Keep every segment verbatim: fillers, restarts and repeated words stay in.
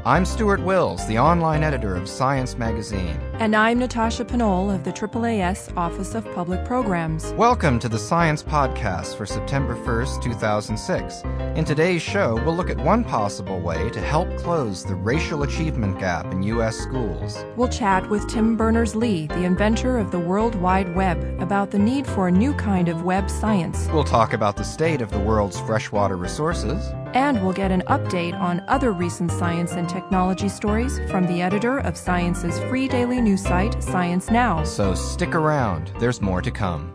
I'm Stuart Wills, the online editor of Science Magazine. And I'm Natasha Pinole of the triple A S Office of Public Programs. Welcome to the Science Podcast for September first, two thousand six. In today's show, we'll look at one possible way to help close the racial achievement gap in U S schools. We'll chat with Tim Berners-Lee, the inventor of the World Wide Web, about the need for a new kind of web science. We'll talk about the state of the world's freshwater resources. And we'll get an update on other recent science and technology stories from the editor of Science's free daily news site, Science Now. So stick around. There's more to come.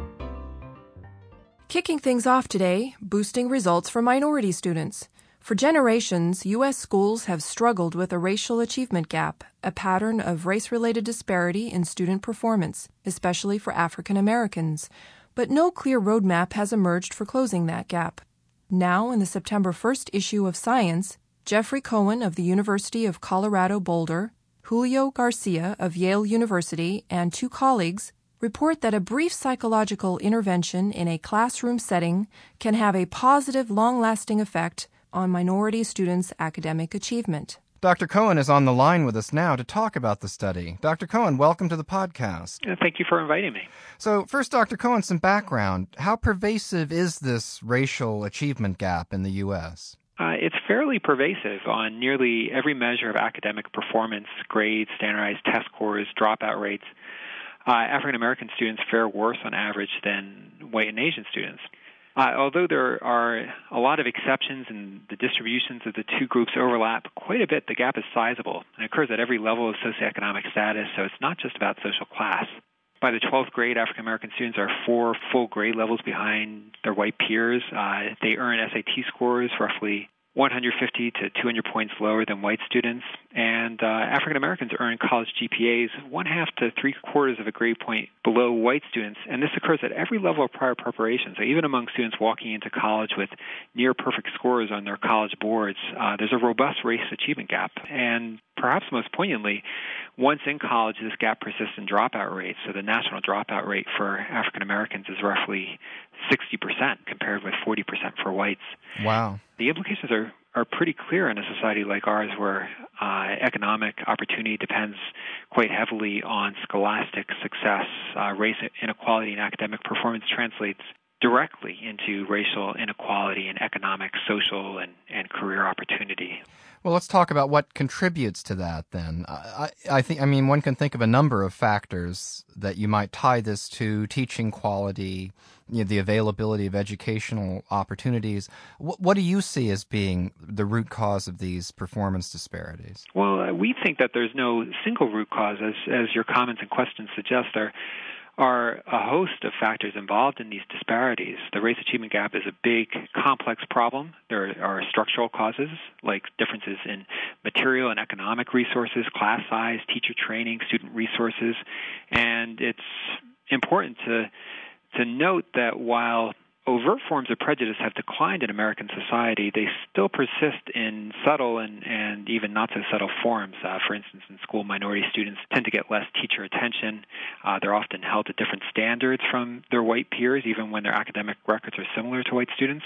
Kicking things off today, boosting results for minority students. For generations, U S schools have struggled with a racial achievement gap, a pattern of race-related disparity in student performance, especially for African Americans. But no clear roadmap has emerged for closing that gap. Now, in the September first issue of Science, Jeffrey Cohen of the University of Colorado Boulder, Julio Garcia of Yale University, and two colleagues report that a brief psychological intervention in a classroom setting can have a positive, long-lasting effect on minority students' academic achievement. Doctor Cohen is on the line with us now to talk about the study. Doctor Cohen, welcome to the podcast. Thank you for inviting me. So first, Doctor Cohen, some background. How pervasive is this racial achievement gap in the U S? Uh, it's fairly pervasive on nearly every measure of academic performance, grades, standardized test scores, dropout rates. Uh, African American students fare worse on average than white and Asian students. Uh, although there are a lot of exceptions and the distributions of the two groups overlap quite a bit, the gap is sizable and occurs at every level of socioeconomic status, so it's not just about social class. By the twelfth grade, African American students are four full grade levels behind their white peers. Uh, they earn S A T scores roughly one hundred fifty to two hundred points lower than white students, and uh, African Americans earn college G P As one half to three quarters of a grade point below white students, and this occurs at every level of prior preparation. So even among students walking into college with near perfect scores on their college boards, uh, there's a robust race achievement gap. And perhaps most poignantly, once in college, this gap persists in dropout rates. So the national dropout rate for African Americans is roughly sixty percent compared with forty percent for whites. Wow. The implications are, are pretty clear in a society like ours where uh, economic opportunity depends quite heavily on scholastic success. Uh, race inequality in academic performance translates directly into racial inequality in economic, social, and, and career opportunity. Well, let's talk about what contributes to that then. I, I think, I mean, one can think of a number of factors that you might tie this to: teaching quality, you know, the availability of educational opportunities. What, what do you see as being the root cause of these performance disparities? Well, uh, we think that there's no single root cause, as, as your comments and questions suggest. There are a host of factors involved in these disparities. The race achievement gap is a big, complex problem. There are structural causes, like differences in material and economic resources, class size, teacher training, student resources. And it's important to to note that while overt forms of prejudice have declined in American society, they still persist in subtle and, and even not-so-subtle forms. Uh, for instance, in school, minority students tend to get less teacher attention. Uh, they're often held to different standards from their white peers, even when their academic records are similar to white students.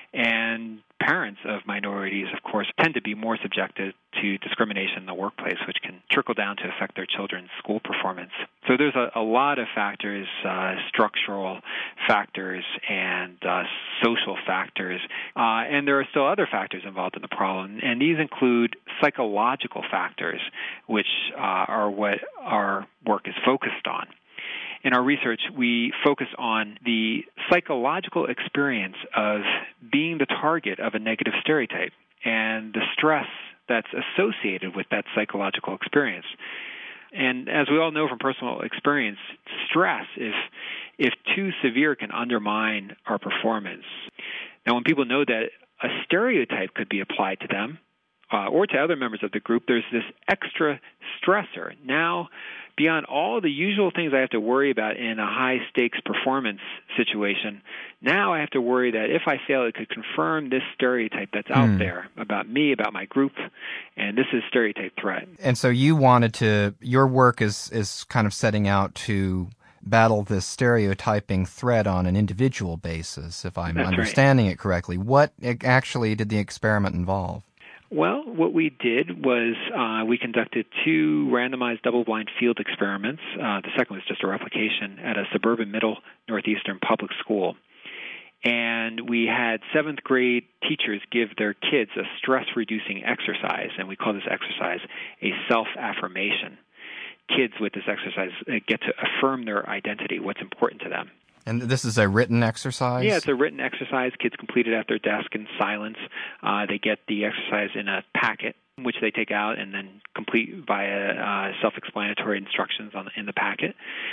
And parents of minorities, of course, tend to be more subjected to discrimination in the workplace, which can trickle down to affect their children's school performance. So there's a, a lot of factors, uh, structural factors and uh, social factors, uh, and there are still other factors involved in the problem, and these include psychological factors, which uh, are what our work is focused on. In our research, we focus on the psychological experience of being the target of a negative stereotype and the stress that's associated with that psychological experience. And as we all know from personal experience, stress, if if too severe, can undermine our performance. Now, when people know that a stereotype could be applied to them uh, or to other members of the group, there's this extra stressor. Now, beyond all the usual things I have to worry about in a high-stakes performance situation, now I have to worry that if I fail, it could confirm this stereotype that's out mm. there about me, about my group, and this is stereotype threat. And so you wanted to, your work is, is kind of setting out to battle this stereotyping threat on an individual basis, if I'm That's understanding right. it correctly. What actually did the experiment involve? Well, what we did was uh, we conducted two randomized double-blind field experiments. Uh, the second was just a replication at a suburban middle northeastern public school. And we had seventh grade teachers give their kids a stress-reducing exercise, and we call this exercise a self-affirmation. Kids with this exercise get to affirm their identity, what's important to them. And this is a written exercise? Yeah, it's a written exercise. Kids complete it at their desk in silence. Uh, they get the exercise in a packet, which they take out and then complete via uh, self-explanatory instructions on in the packet.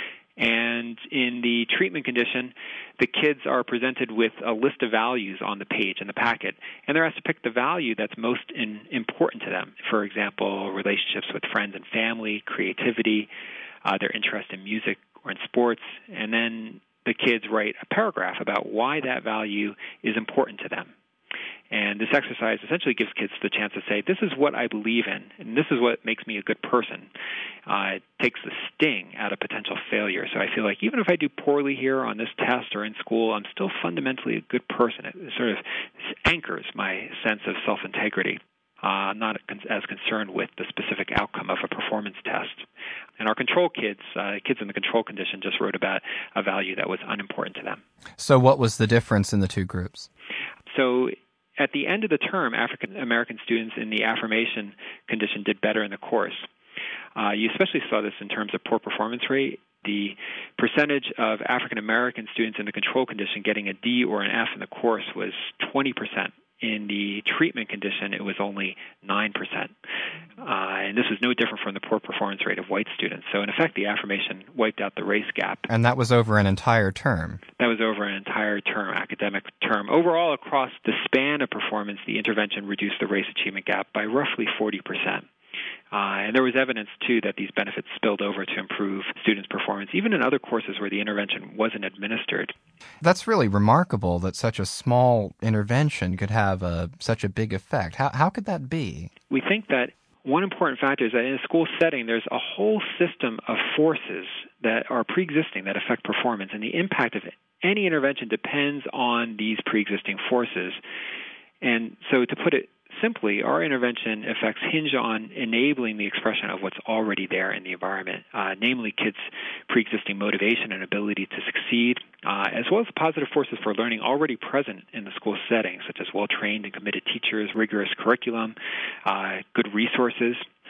And in the treatment condition, the kids are presented with a list of values on the page in the packet, and they're asked to pick the value that's most in, important to them. For example, relationships with friends and family, creativity, uh, their interest in music or in sports, and then the kids write a paragraph about why that value is important to them. And this exercise essentially gives kids the chance to say, this is what I believe in, and this is what makes me a good person. Uh, it takes the sting out of potential failure. So I feel like even if I do poorly here on this test or in school, I'm still fundamentally a good person. It sort of anchors my sense of self-integrity. Uh, not as concerned with the specific outcome of a performance test. And our control kids, uh, kids in the control condition, just wrote about a value that was unimportant to them. So what was the difference in the two groups? So at the end of the term, African American students in the affirmation condition did better in the course. Uh, you especially saw this in terms of poor performance rate. The percentage of African American students in the control condition getting a D or an F in the course was twenty percent. In the treatment condition, it was only nine percent. Uh, and this was no different from the poor performance rate of white students. So, in effect, the affirmation wiped out the race gap. And that was over an entire term. That was over an entire term, academic term. Overall, across the span of performance, the intervention reduced the race achievement gap by roughly forty percent. Uh, and there was evidence, too, that these benefits spilled over to improve students' performance, even in other courses where the intervention wasn't administered. That's really remarkable that such a small intervention could have a, such a big effect. How, how could that be? We think that one important factor is that in a school setting, there's a whole system of forces that are pre-existing that affect performance, and the impact of any intervention depends on these pre-existing forces. And so to put it simply, our intervention effects hinge on enabling the expression of what's already there in the environment, uh, namely kids' pre-existing motivation and ability to succeed, uh, as well as positive forces for learning already present in the school setting, such as well-trained and committed teachers, rigorous curriculum, uh, good resources.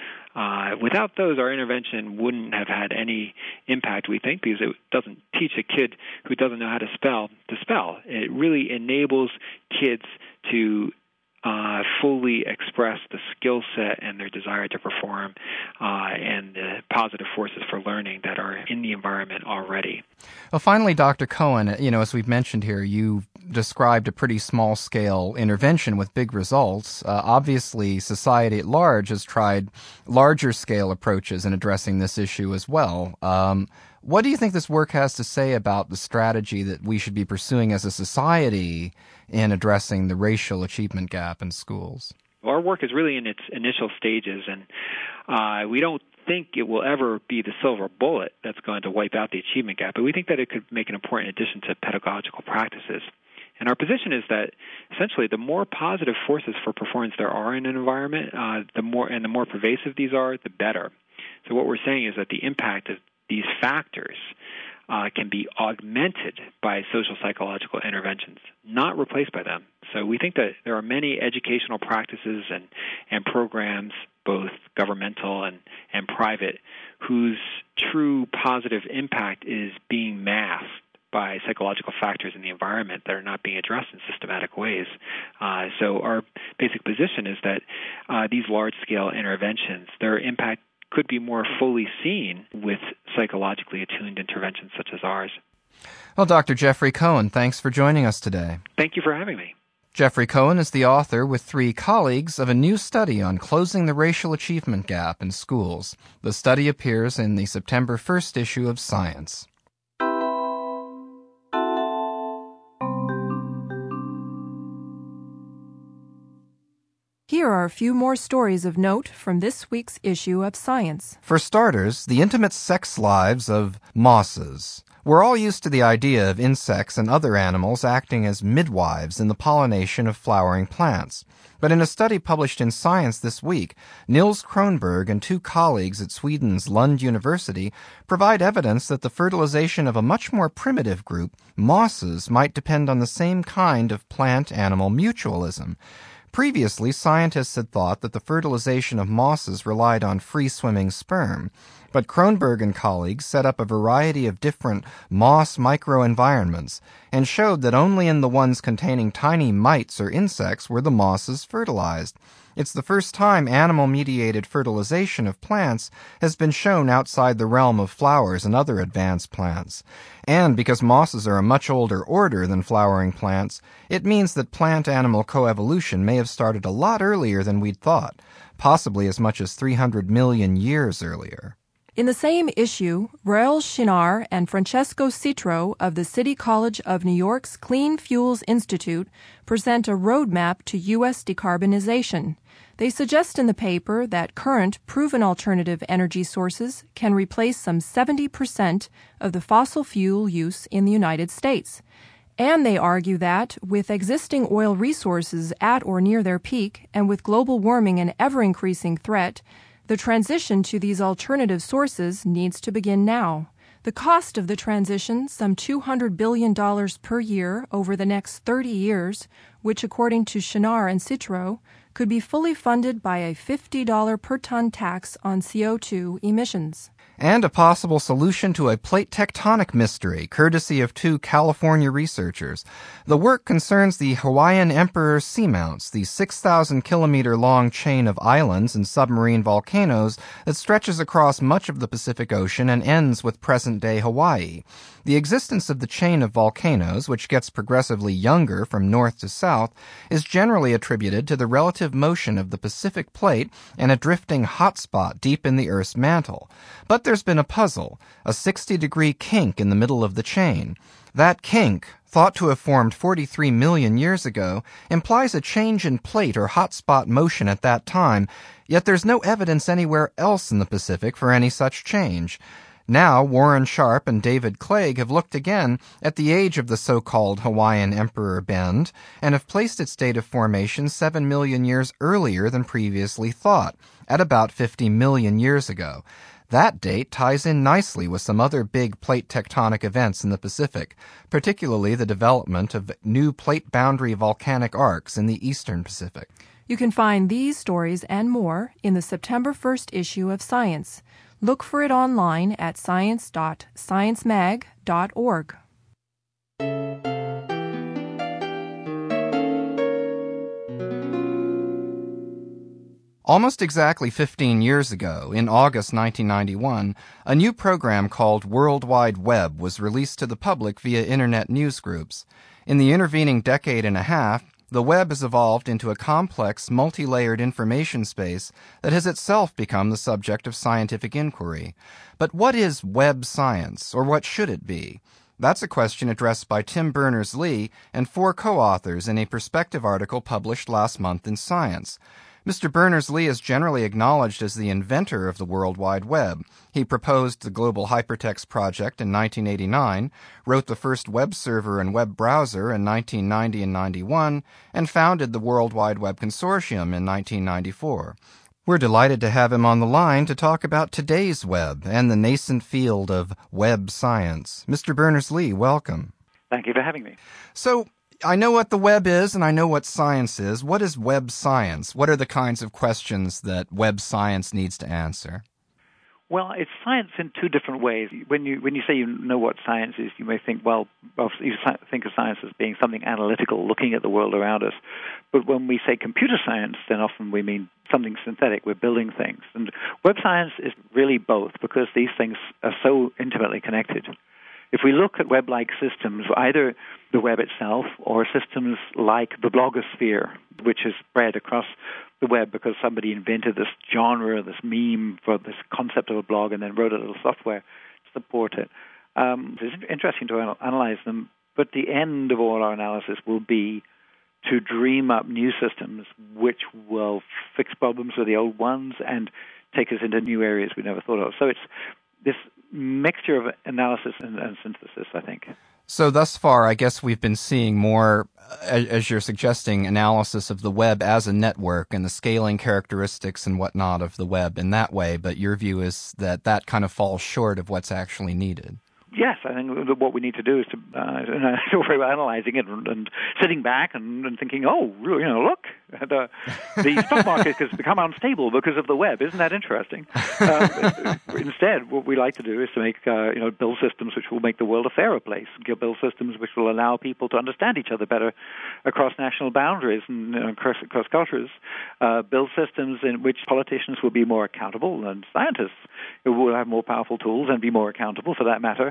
Uh, without those, our intervention wouldn't have had any impact, we think, because it doesn't teach a kid who doesn't know how to spell to spell. It really enables kids to Uh, fully express the skill set and their desire to perform uh, and the positive forces for learning that are in the environment already. Well, finally, Doctor Cohen, you know, as we've mentioned here, you described a pretty small-scale intervention with big results. Uh, obviously, society at large has tried larger-scale approaches in addressing this issue as well. Um, what do you think this work has to say about the strategy that we should be pursuing as a society in addressing the racial achievement gap in schools? Our work is really in its initial stages, and uh, we don't think it will ever be the silver bullet that's going to wipe out the achievement gap, but we think that it could make an important addition to pedagogical practices. And our position is that essentially the more positive forces for performance there are in an environment, uh, the more and the more pervasive these are, the better. So what we're saying is that the impact of these factors uh, can be augmented by social psychological interventions, not replaced by them. So we think that there are many educational practices and, and programs, both governmental and, and private, whose true positive impact is being masked by psychological factors in the environment that are not being addressed in systematic ways. Uh, so our basic position is that uh, these large-scale interventions, their impact could be more fully seen with psychologically attuned interventions such as ours. Well, Doctor Jeffrey Cohen, thanks for joining us today. Thank you for having me. Jeffrey Cohen is the author, with three colleagues, of a new study on closing the racial achievement gap in schools. The study appears in the September first issue of Science. Here are a few more stories of note from this week's issue of Science. For starters, the intimate sex lives of mosses. We're all used to the idea of insects and other animals acting as midwives in the pollination of flowering plants. But in a study published in Science this week, Nils Kronberg and two colleagues at Sweden's Lund University provide evidence that the fertilization of a much more primitive group, mosses, might depend on the same kind of plant-animal mutualism. Previously, scientists had thought that the fertilization of mosses relied on free-swimming sperm, but Kronberg and colleagues set up a variety of different moss microenvironments and showed that only in the ones containing tiny mites or insects were the mosses fertilized. It's the first time animal-mediated fertilization of plants has been shown outside the realm of flowers and other advanced plants. And because mosses are a much older order than flowering plants, it means that plant-animal coevolution may have started a lot earlier than we'd thought, possibly as much as three hundred million years earlier. In the same issue, Rael Shinar and Francesco Citro of the City College of New York's Clean Fuels Institute present a roadmap to U S decarbonization. They suggest in the paper that current proven alternative energy sources can replace some seventy percent of the fossil fuel use in the United States. And they argue that, with existing oil resources at or near their peak, and with global warming an ever-increasing threat, the transition to these alternative sources needs to begin now. The cost of the transition, some two hundred billion dollars per year over the next thirty years, which according to Shinar and Citro, could be fully funded by a fifty dollars per ton tax on C O two emissions. And a possible solution to a plate tectonic mystery, courtesy of two California researchers. The work concerns the Hawaiian Emperor Seamounts, the six thousand kilometer long chain of islands and submarine volcanoes that stretches across much of the Pacific Ocean and ends with present-day Hawaii. The existence of the chain of volcanoes, which gets progressively younger from north to south, is generally attributed to the relative motion of the Pacific Plate and a drifting hot spot deep in the Earth's mantle. But there's been a puzzle, a sixty-degree kink in the middle of the chain. That kink, thought to have formed forty-three million years ago, implies a change in plate or hot spot motion at that time, yet there's no evidence anywhere else in the Pacific for any such change. Now, Warren Sharp and David Clegg have looked again at the age of the so-called Hawaiian Emperor Bend and have placed its date of formation seven million years earlier than previously thought, at about fifty million years ago. That date ties in nicely with some other big plate tectonic events in the Pacific, particularly the development of new plate boundary volcanic arcs in the eastern Pacific. You can find these stories and more in the September first issue of Science. Look for it online at science dot science mag dot org. Almost exactly fifteen years ago, in August nineteen ninety-one, a new program called World Wide Web was released to the public via internet newsgroups. In the intervening decade and a half, the web has evolved into a complex, multi-layered information space that has itself become the subject of scientific inquiry. But what is web science, or what should it be? That's a question addressed by Tim Berners-Lee and four co-authors in a perspective article published last month in Science. Mister Berners-Lee is generally acknowledged as the inventor of the World Wide Web. He proposed the Global Hypertext Project in nineteen eighty-nine, wrote the first web server and web browser in nineteen ninety and ninety-one, and founded the World Wide Web Consortium in nineteen ninety-four. We're delighted to have him on the line to talk about today's web and the nascent field of web science. Mister Berners-Lee, welcome. Thank you for having me. So, I know what the web is and I know what science is. What is web science? What are the kinds of questions that web science needs to answer? Well, it's science in two different ways. When you when you say you know what science is, you may think, well, you think of science as being something analytical, looking at the world around us. But when we say computer science, then often we mean something synthetic. We're building things. And web science is really both, because these things are so intimately connected. If we look at web-like systems, either the web itself or systems like the blogosphere, which is spread across the web because somebody invented this genre, this meme for this concept of a blog and then wrote a little software to support it. Um, it's interesting to analyze them, but the end of all our analysis will be to dream up new systems which will fix problems with the old ones and take us into new areas we never thought of. So it's this mixture of analysis and, and synthesis, I think. So thus far, I guess we've been seeing more, as you're suggesting, analysis of the web as a network and the scaling characteristics and whatnot of the web in that way. But your view is that that kind of falls short of what's actually needed. Yes, I think what we need to do is to uh, we're analyzing it and, and sitting back and, and thinking, oh, you know, look, the, the stock market has become unstable because of the web. Isn't that interesting? Um, instead, what we like to do is to make, uh, you know, build systems which will make the world a fairer place. Build systems which will allow people to understand each other better across national boundaries and you know, across, across cultures. Uh, build systems in which politicians will be more accountable and scientists who will have more powerful tools and be more accountable, for that matter.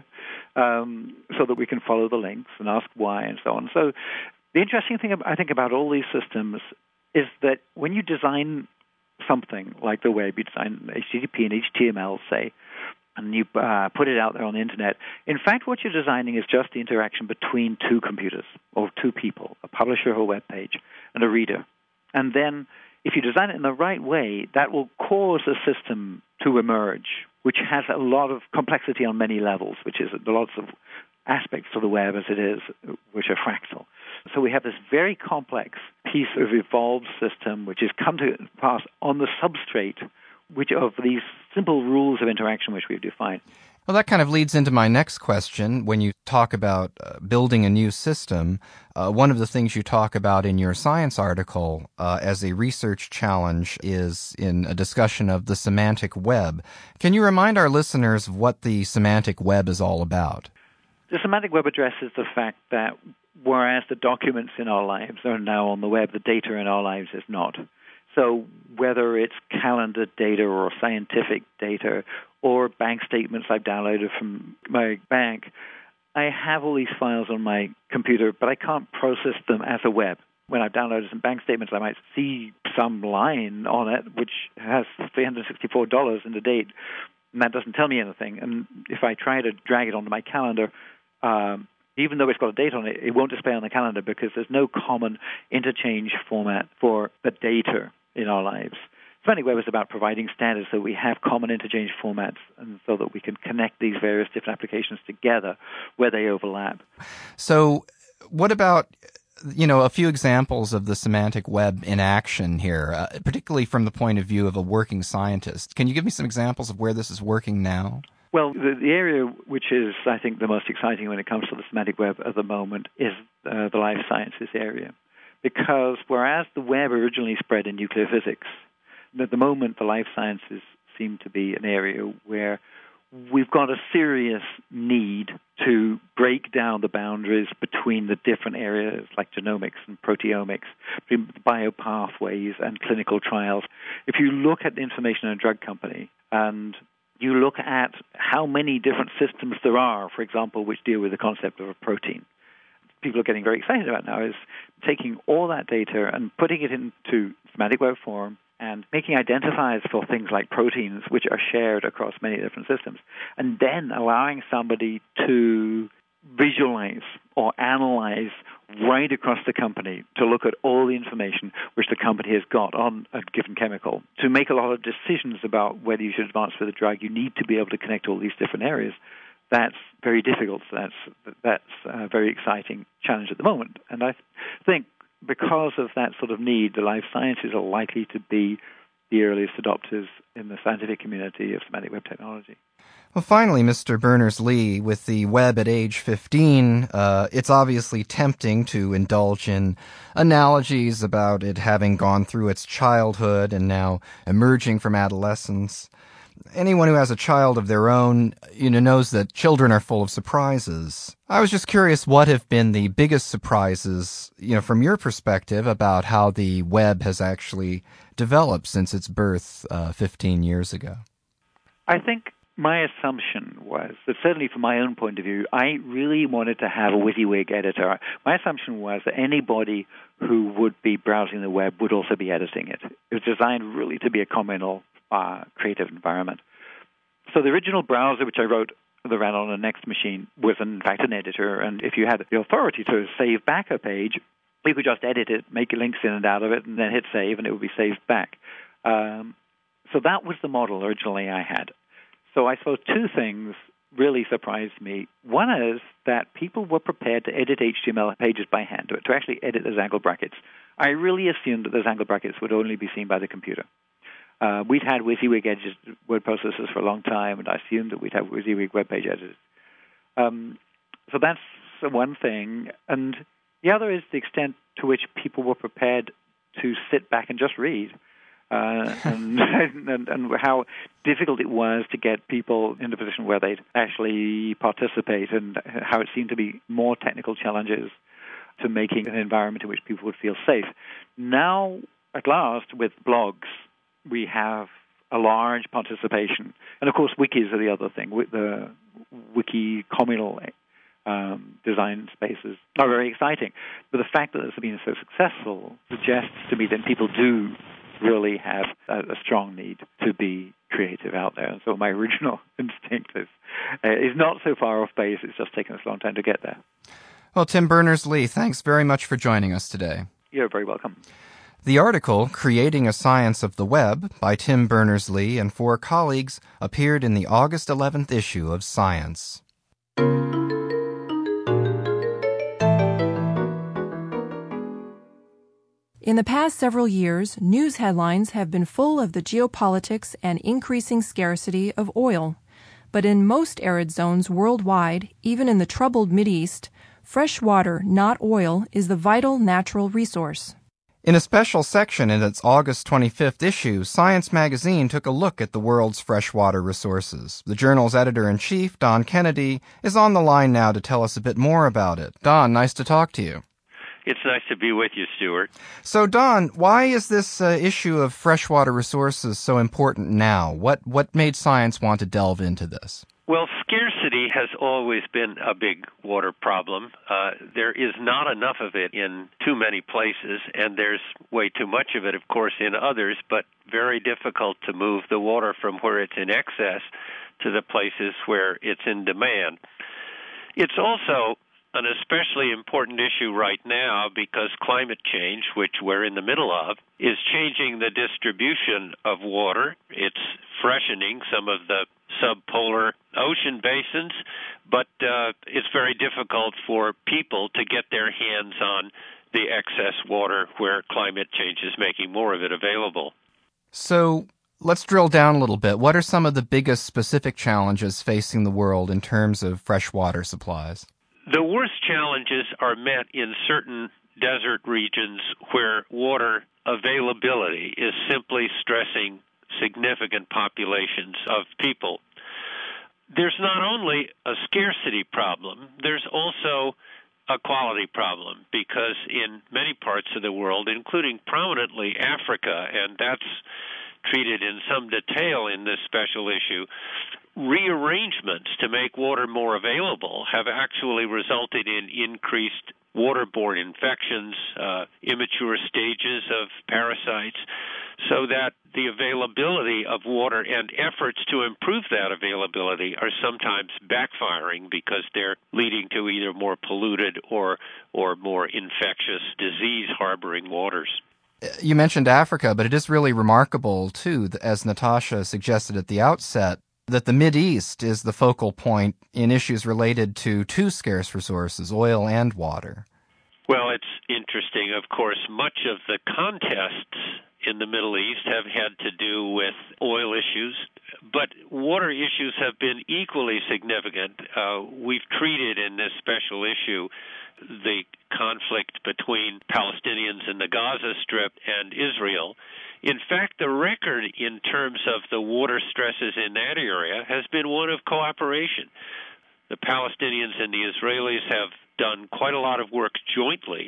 Um, so that we can follow the links and ask why and so on. So the interesting thing, I think, about all these systems is that when you design something like the web, you design H T T P and H T M L, say, and you uh, put it out there on the Internet, in fact, what you're designing is just the interaction between two computers or two people, a publisher of a web page and a reader. And then if you design it in the right way, that will cause a system to emerge, which has a lot of complexity on many levels, which is lots of aspects to the web as it is, which are fractal. So we have this very complex piece of evolved system which has come to pass on the substrate which of these simple rules of interaction which we've defined. Well, that kind of leads into my next question. When you talk about uh, building a new system, uh, one of the things you talk about in your science article uh, as a research challenge is in a discussion of the semantic web. Can you remind our listeners of what the semantic web is all about? The semantic web addresses the fact that whereas the documents in our lives are now on the web, the data in our lives is not. So whether it's calendar data or scientific data or bank statements I've downloaded from my bank, I have all these files on my computer, but I can't process them as a web. When I've downloaded some bank statements, I might see some line on it which has three hundred sixty-four dollars in the date, and that doesn't tell me anything. And if I try to drag it onto my calendar, um, even though it's got a date on it, it won't display on the calendar because there's no common interchange format for the data in our lives. Semantic web is about providing standards so we have common interchange formats and so that we can connect these various different applications together where they overlap. So what about, you know, a few examples of the semantic web in action here, uh, particularly from the point of view of a working scientist? Can you give me some examples of where this is working now? Well, the, the area which is, I think, the most exciting when it comes to the semantic web at the moment is uh, the life sciences area. Because whereas the web originally spread in nuclear physics, at the moment the life sciences seem to be an area where we've got a serious need to break down the boundaries between the different areas like genomics and proteomics, between biopathways and clinical trials. If you look at the information in a drug company and you look at how many different systems there are, for example, which deal with the concept of a protein, people are getting very excited about now is taking all that data and putting it into semantic web form and making identifiers for things like proteins, which are shared across many different systems, and then allowing somebody to visualize or analyze right across the company to look at all the information which the company has got on a given chemical. To make a lot of decisions about whether you should advance with a drug, you need to be able to connect all these different areas. That's very difficult. So that's that's a very exciting challenge at the moment. And I think because of that sort of need, the life sciences are likely to be the earliest adopters in the scientific community of semantic web technology. Well, finally, Mister Berners-Lee, with the web at age fifteen, uh, it's obviously tempting to indulge in analogies about it having gone through its childhood and now emerging from adolescence. Anyone who has a child of their own, you know, knows that children are full of surprises. I was just curious, what have been the biggest surprises, you know, from your perspective about how the web has actually developed since its birth uh, fifteen years ago? I think my assumption was that certainly from my own point of view, I really wanted to have a WYSIWYG editor. My assumption was that anybody who would be browsing the web would also be editing it. It was designed really to be a communal Uh, creative environment. So the original browser, which I wrote that ran on a Next machine, was in fact an editor, and if you had the authority to save back a page, you could just edit it, make links in and out of it, and then hit save, and it would be saved back. Um, so that was the model originally I had. So I suppose two things really surprised me. One is that people were prepared to edit H T M L pages by hand, to, to actually edit those angle brackets. I really assumed that those angle brackets would only be seen by the computer. Uh, we'd had WYSIWYG editors, word processors for a long time, and I assumed that we'd have WYSIWYG web page editors. Um, so that's one thing. And the other is the extent to which people were prepared to sit back and just read. Uh, and, and, and how difficult it was to get people in a position where they'd actually participate, and how it seemed to be more technical challenges to making an environment in which people would feel safe. Now, at last, with blogs, we have a large participation. And, of course, wikis are the other thing. The wiki communal um, design spaces are very exciting. But the fact that it's been so successful suggests to me that people do really have a, a strong need to be creative out there. And so my original instinct is, uh, is not so far off base. It's just taken us a long time to get there. Well, Tim Berners-Lee, thanks very much for joining us today. You're very welcome. The article, Creating a Science of the Web, by Tim Berners-Lee and four colleagues, appeared in the August eleventh issue of Science. In the past several years, news headlines have been full of the geopolitics and increasing scarcity of oil. But in most arid zones worldwide, even in the troubled Mideast, fresh water, not oil, is the vital natural resource. In a special section in its August twenty-fifth issue, Science magazine took a look at the world's freshwater resources. The journal's editor-in-chief, Don Kennedy, is on the line now to tell us a bit more about it. Don, nice to talk to you. It's nice to be with you, Stuart. So, Don, why is this uh, issue of freshwater resources so important now? What what made Science want to delve into this? Well, scarcity has always been a big water problem. Uh, there is not enough of it in too many places, and there's way too much of it, of course, in others, but very difficult to move the water from where it's in excess to the places where it's in demand. It's also an especially important issue right now because climate change, which we're in the middle of, is changing the distribution of water. It's freshening some of the subpolar ocean basins, but uh, it's very difficult for people to get their hands on the excess water where climate change is making more of it available. So let's drill down a little bit. What are some of the biggest specific challenges facing the world in terms of freshwater supplies? The worst challenges are met in certain desert regions where water availability is simply stressing significant populations of people. There's not only a scarcity problem, there's also a quality problem, because in many parts of the world, including prominently Africa, and that's treated in some detail in this special issue, rearrangements to make water more available have actually resulted in increased waterborne infections, uh, immature stages of parasites, so that the availability of water and efforts to improve that availability are sometimes backfiring because they're leading to either more polluted or or more infectious disease-harboring waters. You mentioned Africa, but it is really remarkable, too, as Natasha suggested at the outset, that the Mideast is the focal point in issues related to two scarce resources, oil and water. Well, it's interesting. Of course, much of the contests in the Middle East have had to do with oil issues, but water issues have been equally significant. Uh, we've treated in this special issue the conflict between Palestinians in the Gaza Strip and Israel. In fact, the record in terms of the water stresses in that area has been one of cooperation. The Palestinians and the Israelis have done quite a lot of work jointly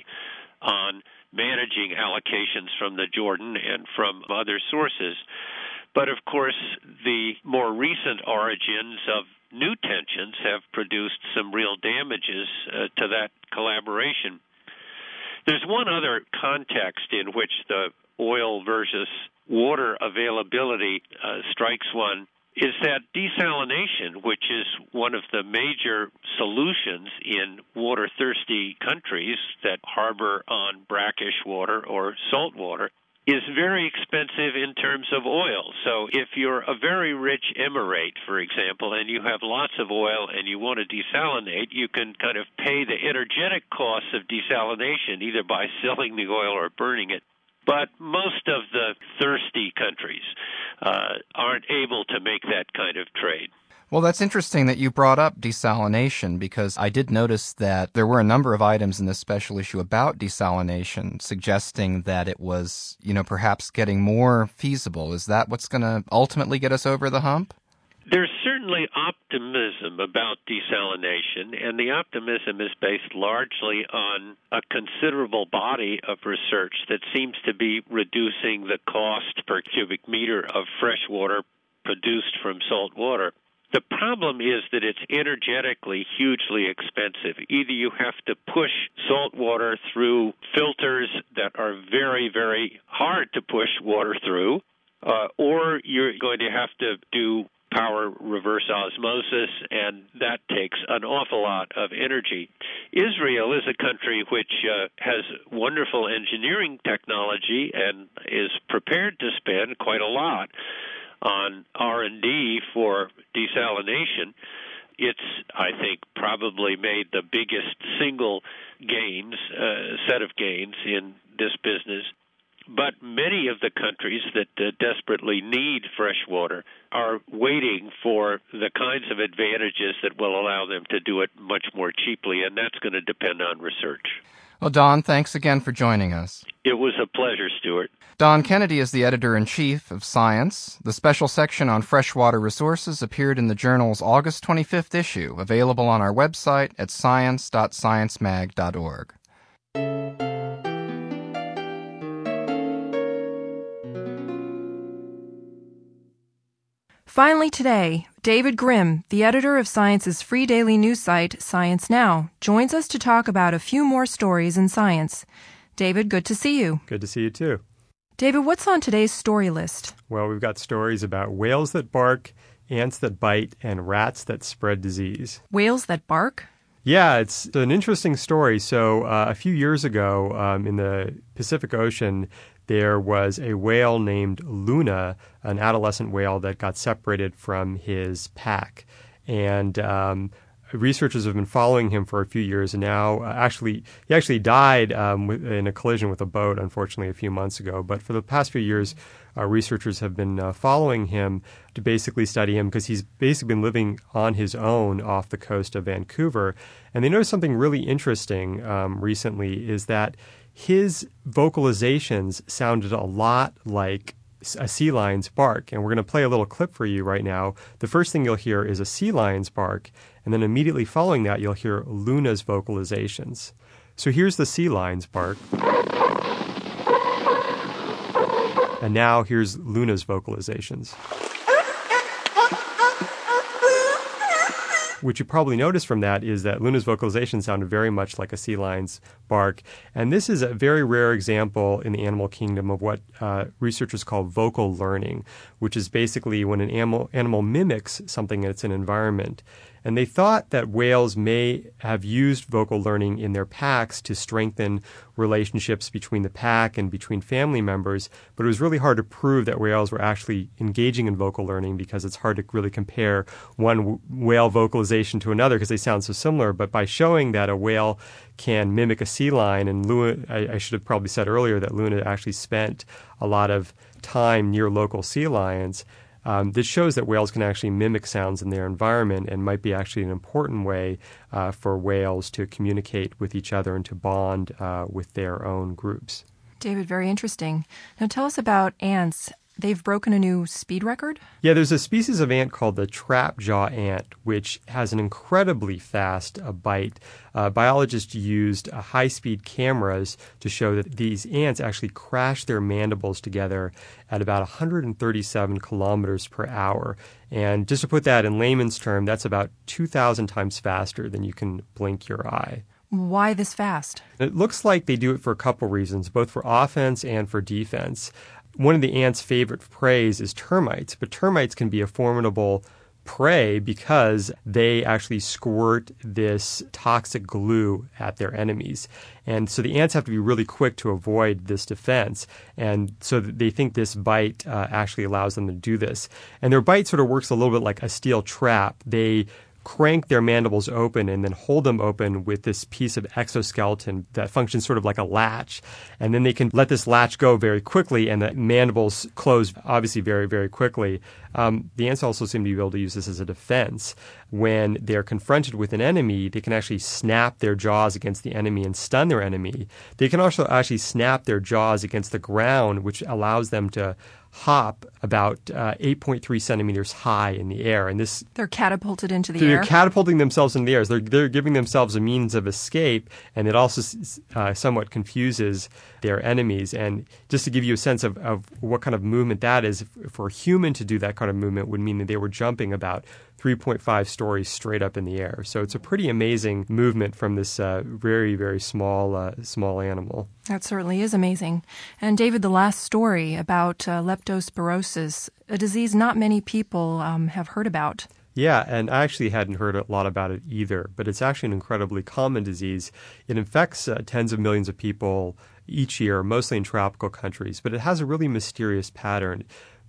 on managing allocations from the Jordan and from other sources. But, of course, the more recent origins of new tensions have produced some real damages uh, to that collaboration. There's one other context in which the oil versus water availability uh, strikes one, is that desalination, which is one of the major solutions in water-thirsty countries that harbor on brackish water or salt water. is very expensive in terms of oil. So if you're a very rich emirate, for example, and you have lots of oil and you want to desalinate, you can kind of pay the energetic costs of desalination either by selling the oil or burning it. But most of the thirsty countries uh, aren't able to make that kind of trade. Well, that's interesting that you brought up desalination, because I did notice that there were a number of items in this special issue about desalination suggesting that it was, you know, perhaps getting more feasible. Is that what's going to ultimately get us over the hump? There's certainly optimism about desalination, and the optimism is based largely on a considerable body of research that seems to be reducing the cost per cubic meter of fresh water produced from salt water. The problem is that it's energetically hugely expensive. Either you have to push salt water through filters that are very, very hard to push water through, uh, or you're going to have to do power reverse osmosis, and that takes an awful lot of energy. Israel is a country which uh, has wonderful engineering technology and is prepared to spend quite a lot on R and D for desalination. It's, I think, probably made the biggest single gains, uh, set of gains in this business. But many of the countries that uh, desperately need fresh water are waiting for the kinds of advantages that will allow them to do it much more cheaply, and that's going to depend on research. Well, Don, thanks again for joining us. It was a pleasure, Stuart. Don Kennedy is the editor-in-chief of Science. The special section on freshwater resources appeared in the journal's August twenty-fifth issue, available on our website at science dot science mag dot org. Finally today, David Grimm, the editor of Science's free daily news site, Science Now, joins us to talk about a few more stories in science. David, good to see you. Good to see you, too. David, what's on today's story list? Well, we've got stories about whales that bark, ants that bite, and rats that spread disease. Whales that bark? Yeah, it's an interesting story. So uh, a few years ago um, in the Pacific Ocean, there was a whale named Luna, an adolescent whale that got separated from his pack. And um, researchers have been following him for a few years, and now uh, actually he actually died um, in a collision with a boat, unfortunately, a few months ago. But for the past few years, uh, researchers have been uh, following him to basically study him because he's basically been living on his own off the coast of Vancouver. And they noticed something really interesting um, recently is that his vocalizations sounded a lot like a sea lion's bark. And we're going to play a little clip for you right now. The first thing you'll hear is a sea lion's bark, and then immediately following that, you'll hear Luna's vocalizations. So here's the sea lion's bark. And now here's Luna's vocalizations. What you probably noticed from that is that Luna's vocalization sounded very much like a sea lion's bark. And this is a very rare example in the animal kingdom of what uh, researchers call vocal learning, which is basically when an animal, animal mimics something in its an environment. And they thought that whales may have used vocal learning in their packs to strengthen relationships between the pack and between family members, but it was really hard to prove that whales were actually engaging in vocal learning because it's hard to really compare one w- whale vocalization to another because they sound so similar. But by showing that a whale can mimic a sea lion, and Luna, I, I should have probably said earlier that Luna actually spent a lot of time near local sea lions, Um, this shows that whales can actually mimic sounds in their environment and might be actually an important way uh, for whales to communicate with each other and to bond uh, with their own groups. David, very interesting. Now tell us about ants. They've broken a new speed record? Yeah, there's a species of ant called the trapjaw ant, which has an incredibly fast uh, bite. Uh, biologists used uh, high-speed cameras to show that these ants actually crash their mandibles together at about one hundred thirty-seven kilometers per hour. And just to put that in layman's term, that's about two thousand times faster than you can blink your eye. Why this fast? It looks like they do it for a couple reasons, both for offense and for defense. One of the ants' favorite prey is termites, but termites can be a formidable prey because they actually squirt this toxic glue at their enemies. And so the ants have to be really quick to avoid this defense. And so they think this bite uh, actually allows them to do this. And their bite sort of works a little bit like a steel trap. They crank their mandibles open and then hold them open with this piece of exoskeleton that functions sort of like a latch. And then they can let this latch go very quickly, and the mandibles close obviously very, very quickly. Um, the ants also seem to be able to use this as a defense. When they're confronted with an enemy, they can actually snap their jaws against the enemy and stun their enemy. They can also actually snap their jaws against the ground, which allows them to hop about uh, eight point three centimeters high in the air. And this They're catapulted into the they're air? They're catapulting themselves in the air. They're, they're giving themselves a means of escape, and it also uh, somewhat confuses their enemies. And just to give you a sense of, of what kind of movement that is, for a human to do that kind of movement would mean that they were jumping about three point five stories straight up in the air. So it's a pretty amazing movement from this uh, very, very small, uh, small animal. That certainly is amazing. And David, the last story about uh, leptospirosis, a disease not many people um, have heard about. Yeah, and I actually hadn't heard a lot about it either, but it's actually an incredibly common disease. It infects uh, tens of millions of people each year, mostly in tropical countries, but it has a really mysterious pattern.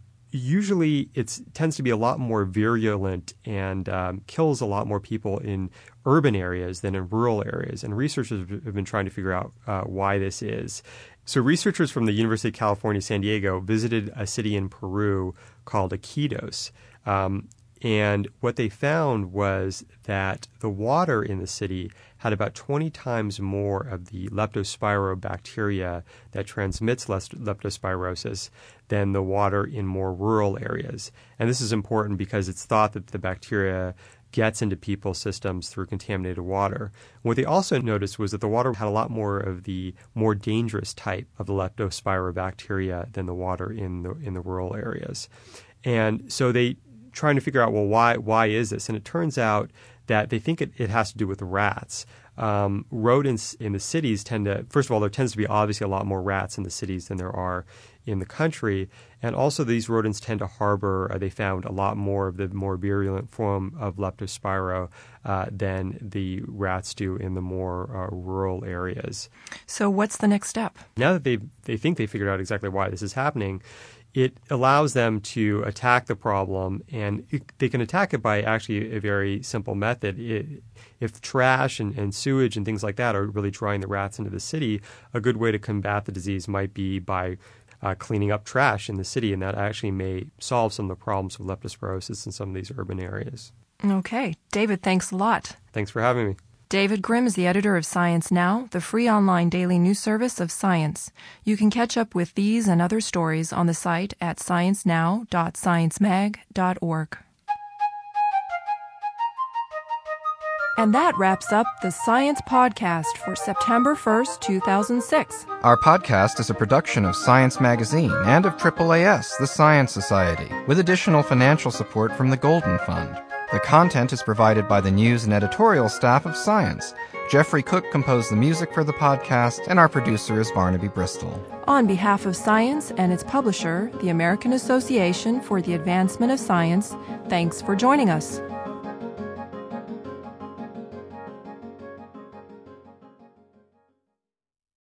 Usually it tends to be a lot more virulent and um, kills a lot more people in urban areas than in rural areas. And researchers have been trying to figure out uh, why this is. So researchers from the University of California, San Diego, visited a city in Peru called Iquitos. Um, and what they found was that the water in the city had about twenty times more of the leptospirobacteria that transmits leptospirosis than the water in more rural areas. And this is important because it's thought that the bacteria gets into people's systems through contaminated water. What they also noticed was that the water had a lot more of the more dangerous type of the leptospirobacteria than the water in the in the rural areas. And so they trying to figure out, well, why why is this? And it turns out that they think it, it has to do with rats. Um, rodents in the cities tend to, first of all, there tends to be obviously a lot more rats in the cities than there are in the country. And also these rodents tend to harbor, uh, they found, a lot more of the more virulent form of leptospiro uh, than the rats do in the more uh, rural areas. So what's the next step? Now that they they think they figured out exactly why this is happening, it allows them to attack the problem, and it, they can attack it by actually a very simple method. It, if trash and, and sewage and things like that are really drawing the rats into the city, a good way to combat the disease might be by uh, cleaning up trash in the city, and that actually may solve some of the problems with leptospirosis in some of these urban areas. Okay. David, thanks a lot. Thanks for having me. David Grimm is the editor of Science Now, the free online daily news service of science. You can catch up with these and other stories on the site at science now dot science mag dot org. And that wraps up the Science Podcast for September first, two thousand six. Our podcast is a production of Science Magazine and of triple A S, the Science Society, with additional financial support from the Golden Fund. The content is provided by the news and editorial staff of Science. Jeffrey Cook composed the music for the podcast, and our producer is Barnaby Bristol. On behalf of Science and its publisher, the American Association for the Advancement of Science, thanks for joining us.